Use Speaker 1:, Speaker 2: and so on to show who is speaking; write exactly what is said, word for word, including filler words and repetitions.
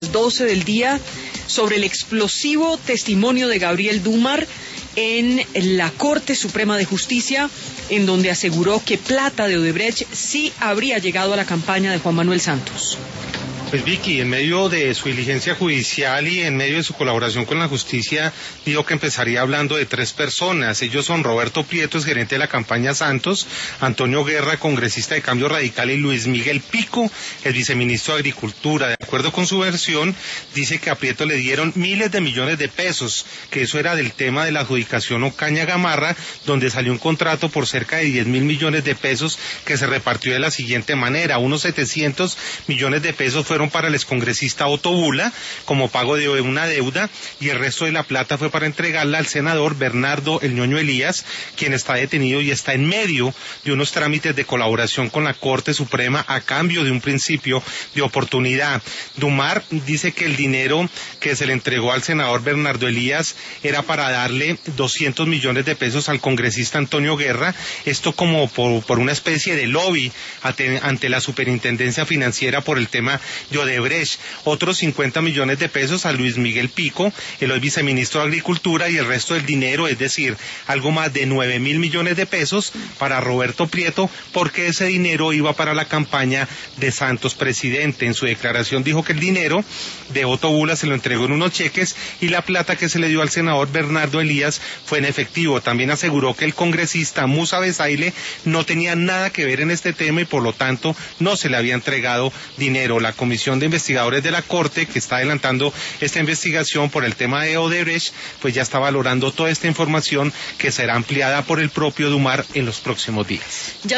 Speaker 1: las doce del día sobre el explosivo testimonio de Gabriel Dumar en la Corte Suprema de Justicia, en donde aseguró que plata de Odebrecht sí habría llegado a la campaña de Juan Manuel Santos.
Speaker 2: Pues Vicky, en medio de su diligencia judicial y en medio de su colaboración con la justicia, dijo que empezaría hablando de tres personas. Ellos son Roberto Prieto, es gerente de la campaña Santos, Antonio Guerra, congresista de Cambio Radical, y Luis Miguel Pico, el viceministro de Agricultura. De acuerdo con su versión, dice que a Prieto le dieron miles de millones de pesos, que eso era del tema de la adjudicación Ocaña Gamarra, donde salió un contrato por cerca de diez mil millones de pesos que se repartió de la siguiente manera. Unos setecientos millones de pesos fueron para el excongresista Otto Bula como pago de una deuda, y el resto de la plata fue para entregarla al senador Bernardo El Ñoño Elías, quien está detenido y está en medio de unos trámites de colaboración con la Corte Suprema a cambio de un principio de oportunidad. Dumar dice que el dinero que se le entregó al senador Bernardo Elías era para darle doscientos millones de pesos al congresista Antonio Guerra, esto como por, por una especie de lobby ante, ante la superintendencia financiera por el tema de Odebrecht. Otros cincuenta millones de pesos a Luis Miguel Pico, el hoy viceministro de Agricultura, y el resto del dinero, es decir, algo más de nueve mil millones de pesos para Roberto Prieto, porque ese dinero iba para la campaña de Santos presidente. En su declaración dijo que el dinero de Otto Bula se lo entregó en unos cheques y la plata que se le dio al senador Bernardo Elías fue en efectivo. También aseguró que el congresista Musa Bezaile no tenía nada que ver en este tema y por lo tanto no se le había entregado dinero. La Comisión de Investigadores de la Corte, que está adelantando esta investigación por el tema de Odebrecht, pues ya está valorando toda esta información, que será ampliada por el propio Dumar en los próximos días.